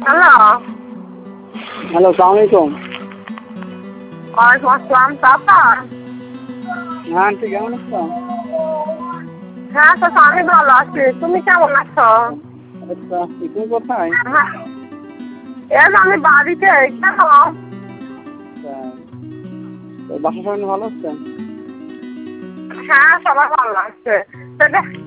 Hello. Hello, সালাম আলাইকুম। ওয়ালাইকুম আসসালাম। চাচা? হ্যাঁ আন্টি, কেমন আছো? হ্যাঁ চাচা, আমি ভালো আছি। তুমি কেমন আছো? আচ্ছা, তুমি কোথায়? হ্যাঁ, এই যে আমি বাড়িতে। কেন? আচ্ছা, তো বাসার সবাই ভালো আছে? হ্যাঁ, সবাই ভালো আছে।